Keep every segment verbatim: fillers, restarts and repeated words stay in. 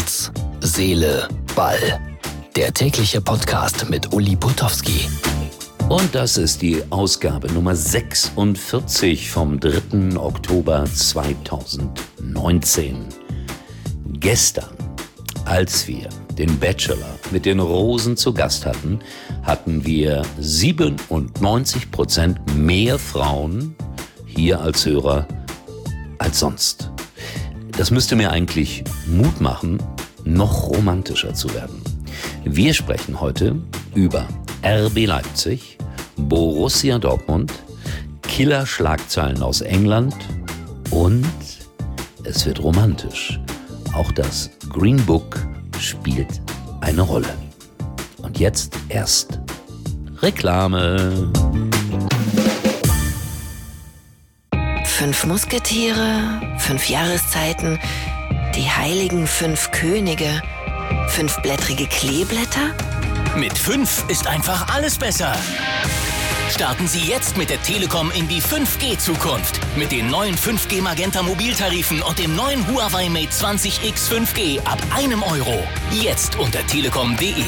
Herz, Seele, Ball. Der tägliche Podcast mit Uli Putowski. Und das ist die Ausgabe Nummer sechsundvierzig vom dritten Oktober zweitausendneunzehn. Gestern, als wir den Bachelor mit den Rosen zu Gast hatten, hatten wir siebenundneunzig Prozent mehr Frauen hier als Hörer als sonst. Das müsste mir eigentlich Mut machen, noch romantischer zu werden. Wir sprechen heute über R B Leipzig, Borussia Dortmund, Killerschlagzeilen aus England und es wird romantisch. Auch das Green Book spielt eine Rolle. Und jetzt erst Reklame. Fünf Musketiere, fünf Jahreszeiten, die heiligen fünf Könige, fünfblättrige Kleeblätter? Mit fünf ist einfach alles besser. Starten Sie jetzt mit der Telekom in die fünf G-Zukunft. Mit den neuen fünf G Magenta Mobiltarifen und dem neuen Huawei Mate zwanzig X fünf G ab einem Euro. Jetzt unter telekom punkt de.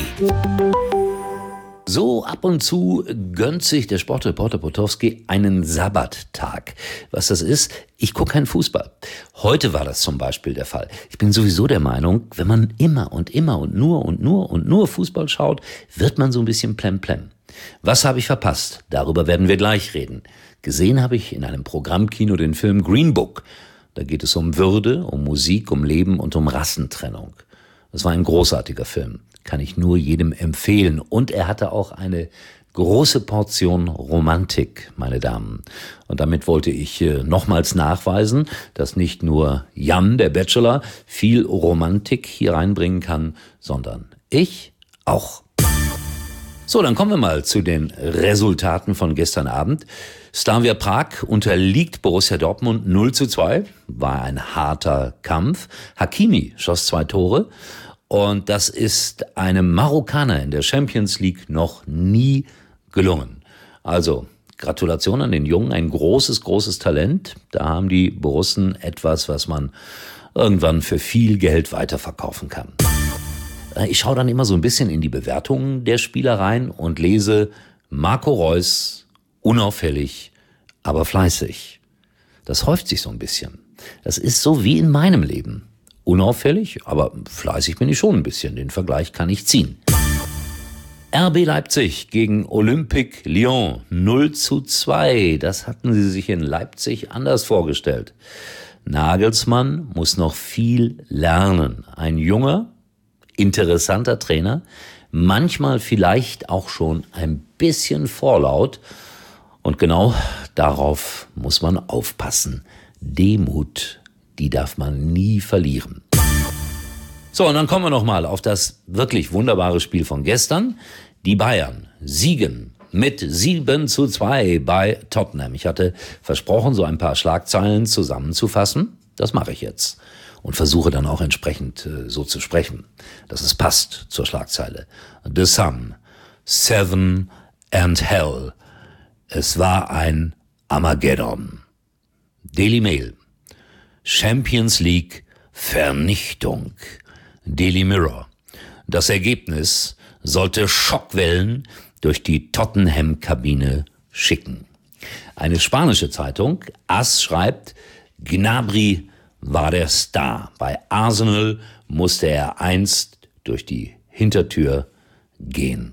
So ab und zu gönnt sich der Sportreporter Putowski einen Sabbattag. Was das ist? Ich gucke keinen Fußball. Heute war das zum Beispiel der Fall. Ich bin sowieso der Meinung, wenn man immer und immer und nur und nur und nur Fußball schaut, wird man so ein bisschen plemplem. Was habe ich verpasst? Darüber werden wir gleich reden. Gesehen habe ich in einem Programmkino den Film Green Book. Da geht es um Würde, um Musik, um Leben und um Rassentrennung. Das war ein großartiger Film. Kann ich nur jedem empfehlen. Und er hatte auch eine große Portion Romantik, meine Damen. Und damit wollte ich äh, nochmals nachweisen, dass nicht nur Jan, der Bachelor, viel Romantik hier reinbringen kann, sondern ich auch. So, dann kommen wir mal zu den Resultaten von gestern Abend. Slavia Prag unterliegt Borussia Dortmund null zu zwei. War ein harter Kampf. Hakimi schoss zwei Tore. Und das ist einem Marokkaner in der Champions League noch nie gelungen. Also Gratulation an den Jungen, ein großes, großes Talent. Da haben die Borussen etwas, was man irgendwann für viel Geld weiterverkaufen kann. Ich schaue dann immer so ein bisschen in die Bewertungen der Spieler rein und lese Marco Reus, unauffällig, aber fleißig. Das häuft sich so ein bisschen. Das ist so wie in meinem Leben. Unauffällig, aber fleißig bin ich schon ein bisschen. Den Vergleich kann ich ziehen. R B Leipzig gegen Olympique Lyon null zu zwei. Das hatten sie sich in Leipzig anders vorgestellt. Nagelsmann muss noch viel lernen. Ein junger, interessanter Trainer. Manchmal vielleicht auch schon ein bisschen vorlaut. Und genau darauf muss man aufpassen. Demut, die darf man nie verlieren. So, und dann kommen wir nochmal auf das wirklich wunderbare Spiel von gestern. Die Bayern siegen mit sieben zu zwei bei Tottenham. Ich hatte versprochen, so ein paar Schlagzeilen zusammenzufassen. Das mache ich jetzt. Und versuche dann auch entsprechend äh, so zu sprechen, dass es passt zur Schlagzeile. The Sun, Seven and Hell. Es war ein Armageddon. Daily Mail. Champions League Vernichtung. Daily Mirror. Das Ergebnis sollte Schockwellen durch die Tottenham-Kabine schicken. Eine spanische Zeitung, AS, schreibt, Gnabry war der Star. Bei Arsenal musste er einst durch die Hintertür gehen.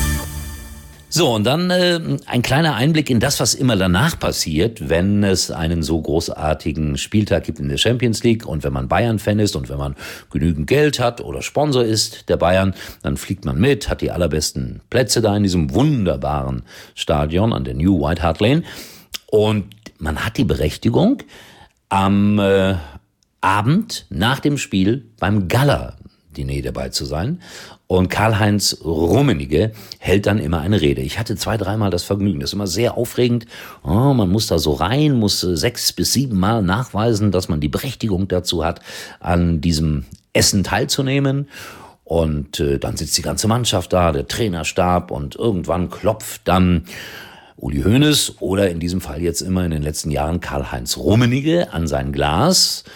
So, und dann äh, ein kleiner Einblick in das, was immer danach passiert, wenn es einen so großartigen Spieltag gibt in der Champions League und wenn man Bayern-Fan ist und wenn man genügend Geld hat oder Sponsor ist der Bayern, dann fliegt man mit, hat die allerbesten Plätze da in diesem wunderbaren Stadion an der New White Hart Lane und man hat die Berechtigung, am äh, Abend nach dem Spiel beim Gala-Diner dabei zu sein. Und Karl-Heinz Rummenigge hält dann immer eine Rede. Ich hatte zwei, dreimal das Vergnügen. Das ist immer sehr aufregend. Oh, man muss da so rein, muss sechs bis sieben Mal nachweisen, dass man die Berechtigung dazu hat, an diesem Essen teilzunehmen. Und äh, dann sitzt die ganze Mannschaft da, der Trainerstab und irgendwann klopft dann Uli Hoeneß oder in diesem Fall jetzt immer in den letzten Jahren Karl-Heinz Rummenigge an sein Glas.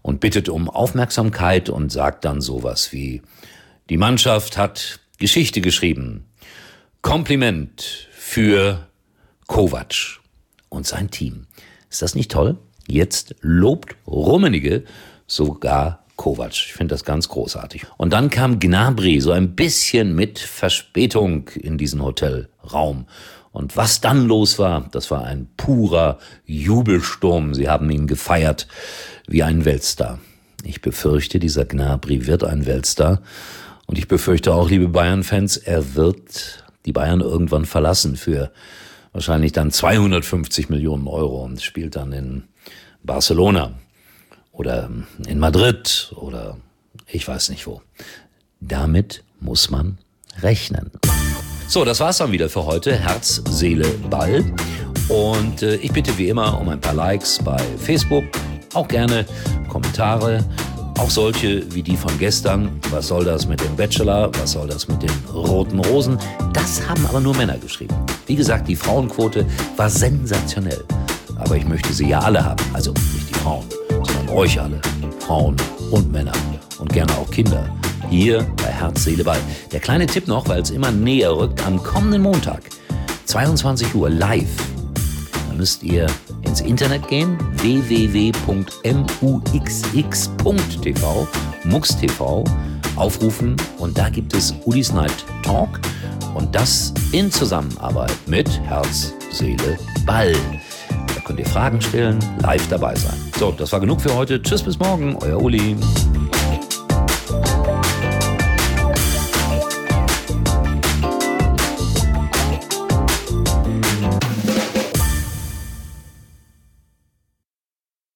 und bittet um Aufmerksamkeit und sagt dann sowas wie: Die Mannschaft hat Geschichte geschrieben. Kompliment für Kovac und sein Team. Ist das nicht toll? Jetzt lobt Rummenigge sogar Kovac. Ich finde das ganz großartig. Und dann kam Gnabry so ein bisschen mit Verspätung in diesen Hotelraum. Und was dann los war, das war ein purer Jubelsturm. Sie haben ihn gefeiert wie einen Weltstar. Ich befürchte, dieser Gnabry wird ein Weltstar. Und ich befürchte auch, liebe Bayern-Fans, er wird die Bayern irgendwann verlassen für wahrscheinlich dann zweihundertfünfzig Millionen Euro und spielt dann in Barcelona oder in Madrid oder ich weiß nicht wo. Damit muss man rechnen. So, das war's dann wieder für heute. Herz, Seele, Ball. Und äh, ich bitte wie immer um ein paar Likes bei Facebook. Auch gerne Kommentare. Auch solche wie die von gestern. Was soll das mit dem Bachelor? Was soll das mit den roten Rosen? Das haben aber nur Männer geschrieben. Wie gesagt, die Frauenquote war sensationell. Aber ich möchte sie ja alle haben. Also nicht die Frauen, sondern euch alle. Frauen und Männer. Und gerne auch Kinder. Hier bei Herz, Seele, Ball. Der kleine Tipp noch, weil es immer näher rückt. Am kommenden Montag, zweiundzwanzig Uhr live. Da müsst ihr ins Internet gehen, w w w punkt mux punkt t v, Mux T V, aufrufen und da gibt es Ulis Night Talk und das in Zusammenarbeit mit Herz, Seele, Ball. Da könnt ihr Fragen stellen, live dabei sein. So, das war genug für heute. Tschüss, bis morgen, euer Uli.